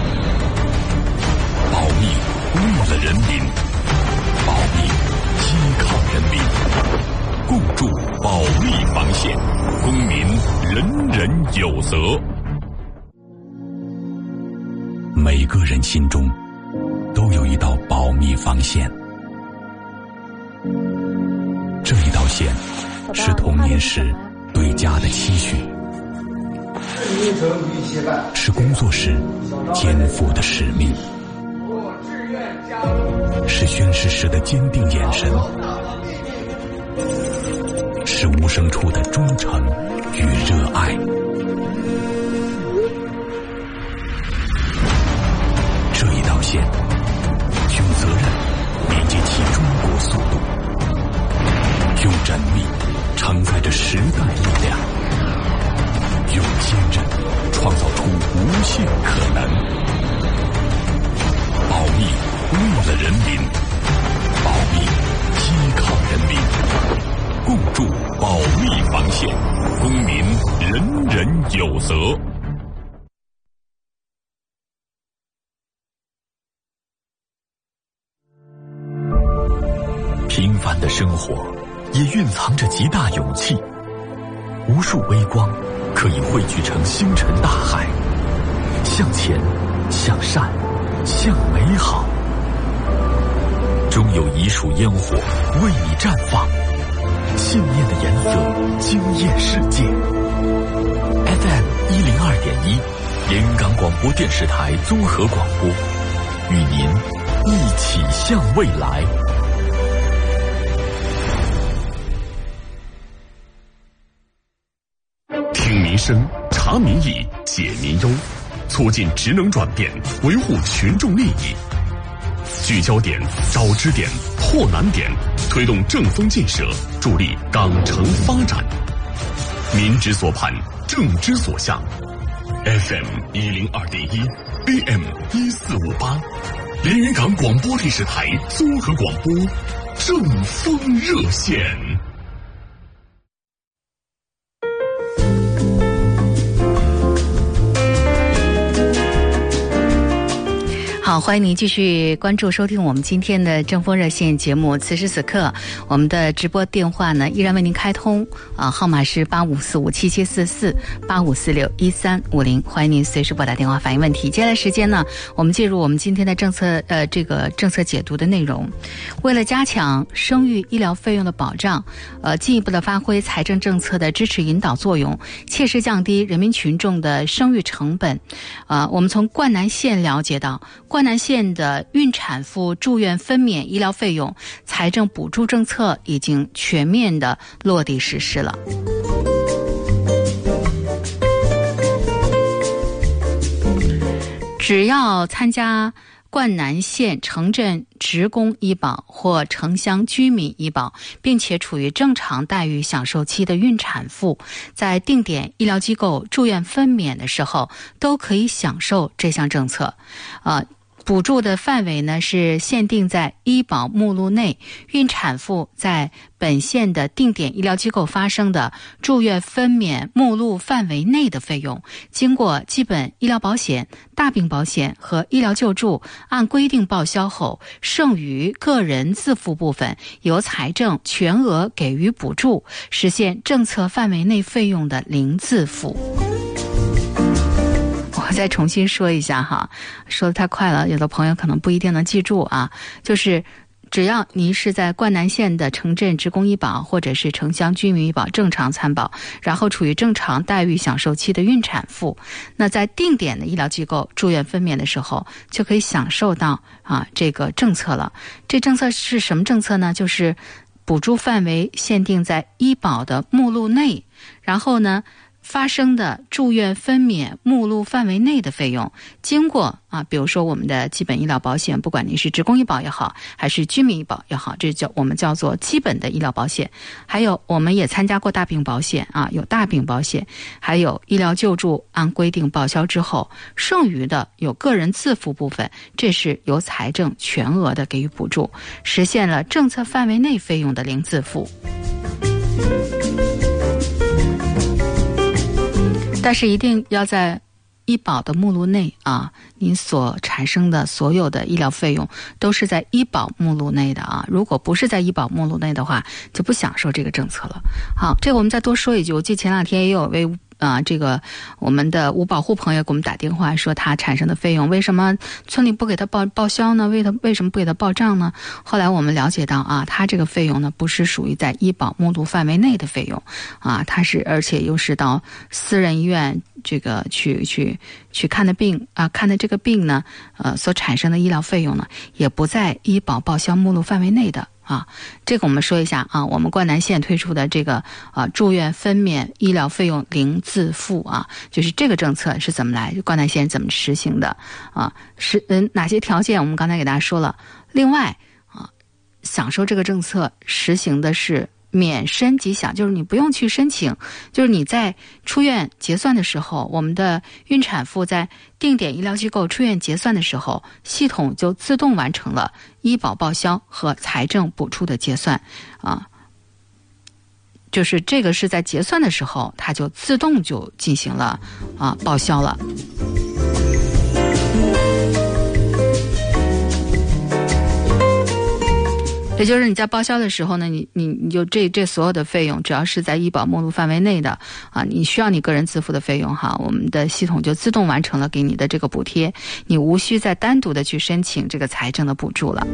保密为了人民，保密依靠人民，共筑保密防线，公民人人有责。每个人心中都有一道保密防线，这一道线是童年时对家的期许，是工作时肩负的使命，是宣誓时的坚定眼神，是无声处的忠诚与热爱。这一道线，用责任连接起中国速度，用缜密承载着时代力量，用坚韧创造出无限可能。保密为了人民，保密依靠人民，共筑保密防线，公民人人有责。平凡的生活也蕴藏着极大勇气，无数微光可以汇聚成星辰大海，向前，向善，向美好。终有一束烟火为你绽放，信念的颜色惊艳世界。F M 一零二点一，连云港广播电视台综合广播，与您一起向未来。 听民生，察民意，解民忧，促进职能转变，维护群众利益。聚焦点，找支点，破难点，推动正风建设，助力港城发展。民之所盼，政之所向。F M 一零二点一 ，A M 一四五八，连云港广播电视台综合广播，正风热线。 好，欢迎您继续关注收听我们今天的正风热线节目。此时此刻，我们的直播电话呢依然为您开通啊，号码是八五四五七七四四八五四六一三五零，欢迎您随时拨打电话反映问题。接下来时间呢，我们进入我们今天的政策呃这个政策解读的内容。为了加强生育医疗费用的保障，呃，进一步的发挥财政政策的支持引导作用，切实降低人民群众的生育成本，啊、呃，我们从灌南县了解到。灌南县的孕产妇住院分娩医疗费用财政补助政策已经全面的落地实施了。只要参加灌南县城镇职工医保或城乡居民医保，并且处于正常待遇享受期的孕产妇，在定点医疗机构住院分娩的时候，都可以享受这项政策。呃补助的范围呢是限定在医保目录内，孕产妇在本县的定点医疗机构发生的住院分娩目录范围内的费用，经过基本医疗保险、大病保险和医疗救助按规定报销后，剩余个人自付部分由财政全额给予补助，实现政策范围内费用的零自付。 我再重新说一下哈，说的太快了，有的朋友可能不一定能记住啊。就是只要您是在灌南县的城镇职工医保或者是城乡居民医保正常参保，然后处于正常待遇享受期的孕产妇，那在定点的医疗机构住院分娩的时候，就可以享受到啊这个政策了。这政策是什么政策呢？就是补助范围限定在医保的目录内，然后呢发生的住院分娩目录范围内的费用，经过啊，比如说我们的基本医疗保险，不管你是职工医保也好，还是居民医保也好，这叫我们叫做基本的医疗保险。还有我们也参加过大病保险啊，有大病保险，还有医疗救助按规定报销之后，剩余的有个人自付部分，这是由财政全额的给予补助，实现了政策范围内费用的零自付。但是一定要在医保的目录内啊，您所产生的所有的医疗费用都是在医保目录内的啊。如果不是在医保目录内的话，就不享受这个政策了。好，这个我们再多说一句，我记得前两天也有位啊，这个我们的无保户朋友给我们打电话说，他产生的费用为什么村里不给他报报销呢？为他为什么不给他报账呢？后来我们了解到啊，他这个费用呢不是属于在医保目录范围内的费用啊，他是而且又是到私人医院这个去去去看的病啊，看的这个病呢，呃，所产生的医疗费用呢，也不在医保报销目录范围内的。啊，这个我们说一下啊，我们灌南县推出的这个啊住院分娩医疗费用零自付啊，就是这个政策是怎么来，灌南县怎么实行的啊？是嗯哪些条件？我们刚才给大家说了。另外啊，享受这个政策实行的是免申即享，就是你不用去申请，就是你在出院结算的时候，我们的孕产妇在定点医疗机构出院结算的时候，系统就自动完成了医保报销和财政补助的结算啊，就是这个是在结算的时候，它就自动就进行了啊报销了。也就是你在报销的时候呢，你你你就这这所有的费用，只要是在医保目录范围内的啊，你需要你个人自付的费用哈，我们的系统就自动完成了给你的这个补贴，你无需再单独的去申请这个财政的补助了。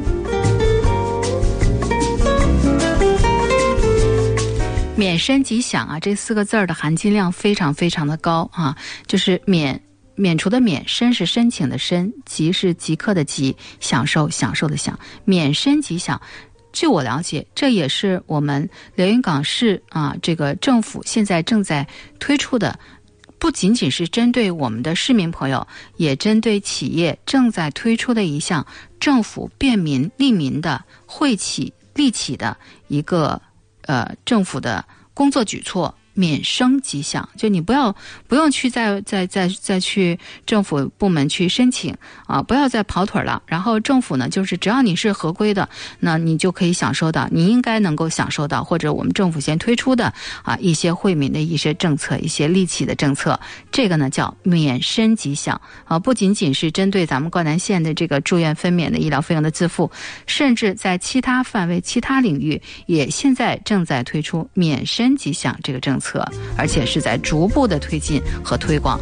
免申即享啊，这四个字儿的含金量非常非常的高啊，就是免。免除的免，申是申请的申，即是即刻的即，享受享受的享，免申即享。据我了解，这也是我们连云港市啊，这个政府现在正在推出的，不仅仅是针对我们的市民朋友，也针对企业正在推出的一项政府便民利民的惠企利企的一个呃政府的工作举措。免申即享，就你不要不用去再再再再去政府部门去申请啊，不要再跑腿了。然后政府呢，就是只要你是合规的，那你就可以享受到，你应该能够享受到，或者我们政府先推出的啊一些惠民的一些政策，一些利企的政策，这个呢叫免申即享啊，不仅仅是针对咱们灌南县的这个住院分娩的医疗费用的自付，甚至在其他范围、其他领域也现在正在推出免申即享这个政策。而且是在逐步的推进和推广。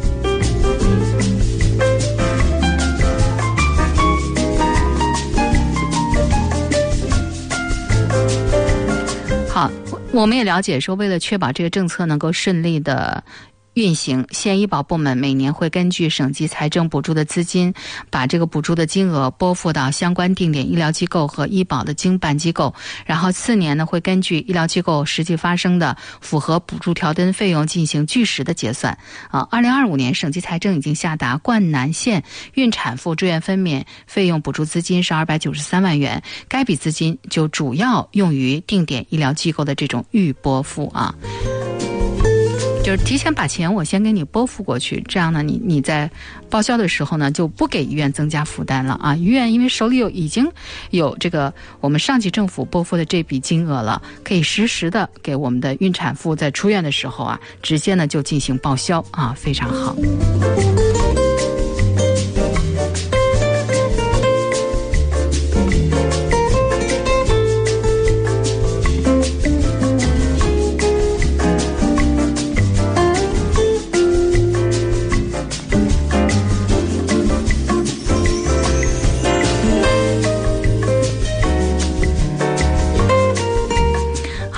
好，我们也了解说，为了确保这个政策能够顺利的运行，县医保部门每年会根据省级财政补助的资金，把这个补助的金额拨付到相关定点医疗机构和医保的经办机构，然后次年呢会根据医疗机构实际发生的符合补助条件费用进行据实的结算。啊，二零二五年省级财政已经下达灌南县孕产妇住院分娩费用补助资金是二百九十三万元，该笔资金就主要用于定点医疗机构的这种预拨付啊。就是提前把钱我先给你拨付过去，这样呢你你在报销的时候呢就不给医院增加负担了啊。医院因为手里有已经有这个我们上级政府拨付的这笔金额了，可以实时的给我们的孕产妇在出院的时候啊直接呢就进行报销啊，非常好。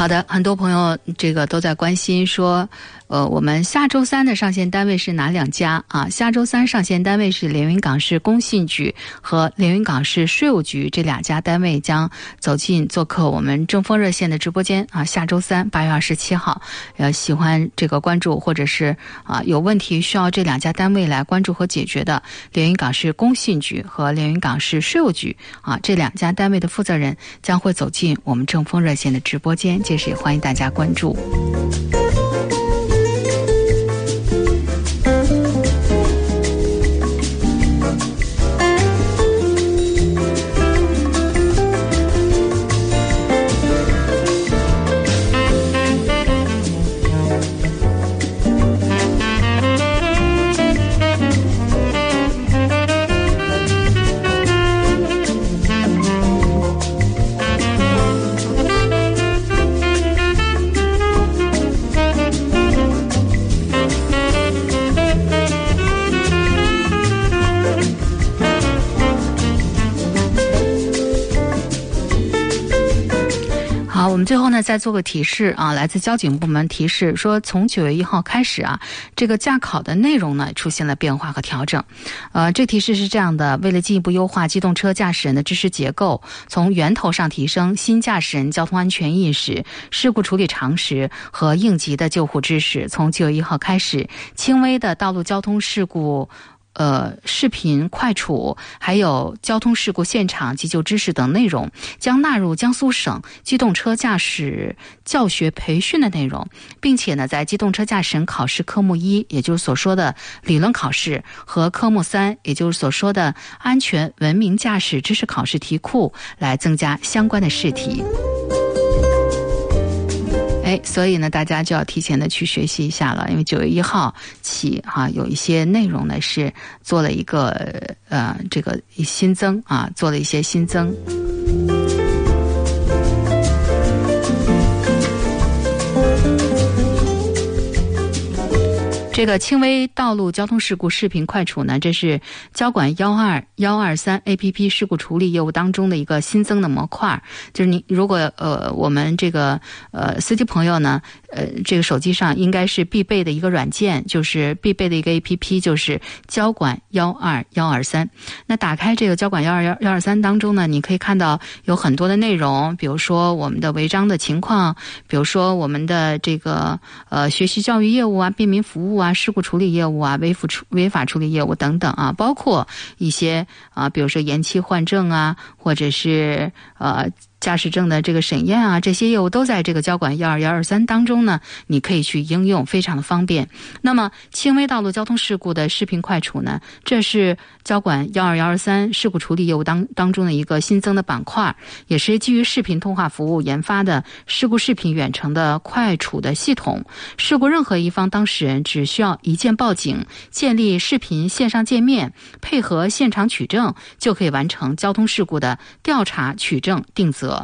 好的，很多朋友这个都在关心说，呃，我们下周三的上线单位是哪两家啊？下周三上线单位是连云港市工信局和连云港市税务局，这两家单位将走进做客我们正风热线的直播间啊。下周三八月二十七号，呃，喜欢这个关注或者是啊有问题需要这两家单位来关注和解决的，连云港市工信局和连云港市税务局啊，这两家单位的负责人将会走进我们正风热线的直播间。届时也欢迎大家关注。我们最后呢再做个提示啊，来自交警部门提示说，从九月一号开始啊，这个驾考的内容呢出现了变化和调整。呃，这提示是这样的：为了进一步优化机动车驾驶人的知识结构，从源头上提升新驾驶人交通安全意识、事故处理常识和应急的救护知识，从九月一号开始，轻微的道路交通事故呃，视频快处还有交通事故现场急救知识等内容将纳入江苏省机动车驾驶教学培训的内容，并且呢，在机动车驾驶人考试科目一，也就是所说的理论考试，和科目三，也就是所说的安全文明驾驶知识考试题库，来增加相关的试题。哎，所以呢，大家就要提前的去学习一下了，因为九月一号起哈、啊，有一些内容呢是做了一个呃这个新增啊，做了一些新增。这个轻微道路交通事故视频快处呢，这是交管幺二幺二三 A P P 事故处理业务当中的一个新增的模块。就是你如果呃我们这个呃司机朋友呢，呃这个手机上应该是必备的一个软件，就是必备的一个 A P P， 就是交管幺二幺二三。那打开这个交管幺二幺二三当中呢，你可以看到有很多的内容，比如说我们的违章的情况，比如说我们的这个呃学习教育业务啊、便民服务啊、事故处理业务啊、违法处违法处理业务等等啊，包括一些啊，比如说延期换证啊，或者是呃驾驶证的这个审验啊，这些业务都在这个交管幺二幺二三当中呢，你可以去应用，非常的方便。那么轻微道路交通事故的视频快处呢，这是交管幺二幺二三事故处理业务当当中的一个新增的板块，也是基于视频通话服务研发的事故视频远程的快处的系统。事故任何一方当事人只需要一键报警，建立视频线上界面，配合现场取证，就可以完成交通事故的调查、取证、定责。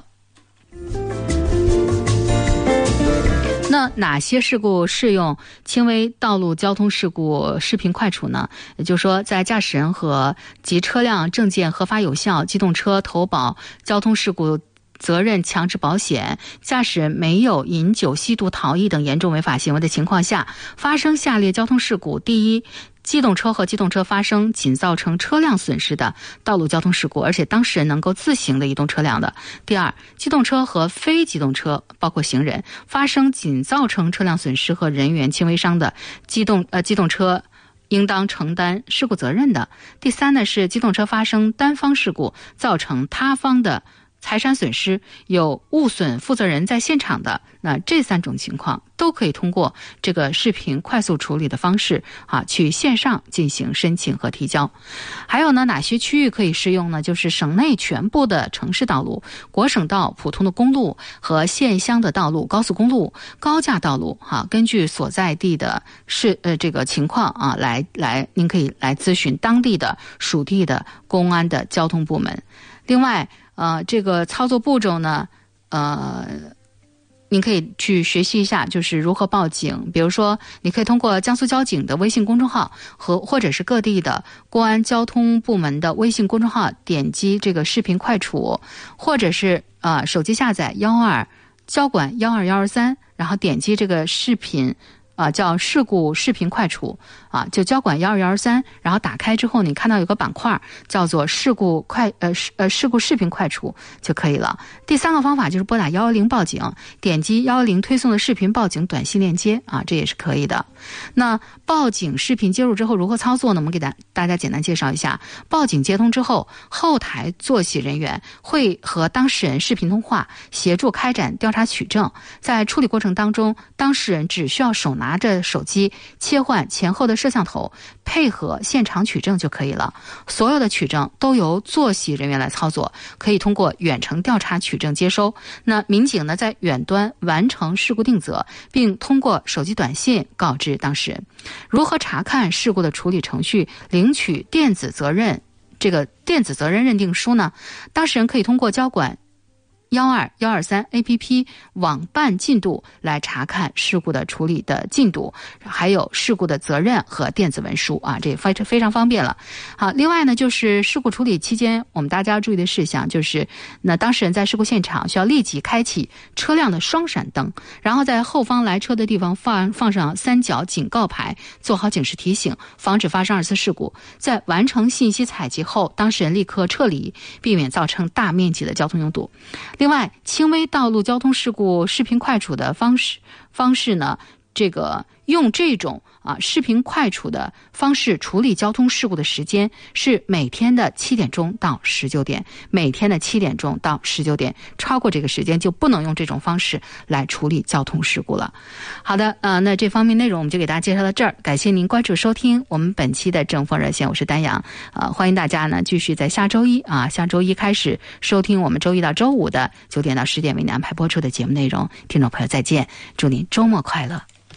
那哪些事故适用轻微道路交通事故视频快处呢？也就是说，在驾驶人和及车辆证件合法有效、机动车投保交通事故责任强制保险、驾驶人没有饮酒、吸毒、逃逸等严重违法行为的情况下，发生下列交通事故：第一，机动车和机动车发生仅造成车辆损失的道路交通事故，而且当事人能够自行的移动车辆的；第二，机动车和非机动车包括行人发生仅造成车辆损失和人员轻微伤的，机动呃机动车应当承担事故责任的；第三呢，是机动车发生单方事故造成他方的财产损失，有物损负责人在现场的，那这三种情况都可以通过这个视频快速处理的方式啊，去线上进行申请和提交。还有呢，哪些区域可以适用呢？就是省内全部的城市道路、国省道、普通的公路和县乡的道路、高速公路、高架道路哈、啊，根据所在地的是呃这个情况啊，来来，您可以来咨询当地的属地的公安的交通部门。另外，呃，这个操作步骤呢，呃，您可以去学习一下，就是如何报警。比如说，你可以通过江苏交警的微信公众号和或者是各地的公安交通部门的微信公众号，点击这个视频快处，或者是呃手机下载幺二交管幺二幺二三，然后点击这个视频。啊，叫事故视频快处啊，就交管幺二幺二三，然后打开之后，你看到有个板块叫做事故快呃呃事故视频快处就可以了。第三个方法就是拨打幺幺零报警，点击幺幺零推送的视频报警短信链接啊，这也是可以的。那报警视频接入之后如何操作呢？我们给大大家简单介绍一下。报警接通之后，后台坐席人员会和当事人视频通话，协助开展调查取证。在处理过程当中，当事人只需要手拿拿着手机切换前后的摄像头，配合现场取证就可以了。所有的取证都由坐席人员来操作，可以通过远程调查取证接收。那民警呢，在远端完成事故定责，并通过手机短信告知当事人。如何查看事故的处理程序，领取电子责任这个电子责任认定书呢？当事人可以通过交管幺二幺二三 A P P 网办进度来查看事故的处理的进度，还有事故的责任和电子文书啊，这非常非常方便了。好，另外呢，就是事故处理期间，我们大家要注意的事项就是，那当事人在事故现场需要立即开启车辆的双闪灯，然后在后方来车的地方放放上三角警告牌，做好警示提醒，防止发生二次事故。在完成信息采集后，当事人立刻撤离，避免造成大面积的交通拥堵。另外，轻微道路交通事故视频快处的方式方式呢，这个用这种啊视频快处的方式处理交通事故的时间是每天的七点钟到十九点，每天的七点钟到十九点，超过这个时间就不能用这种方式来处理交通事故了。好的，呃，那这方面内容我们就给大家介绍到这儿，感谢您关注收听我们本期的正风热线，我是丹阳，呃，欢迎大家呢继续在下周一啊，下周一开始收听我们周一到周五的九点到十点为您安排播出的节目内容。听众朋友再见，祝您周末快乐。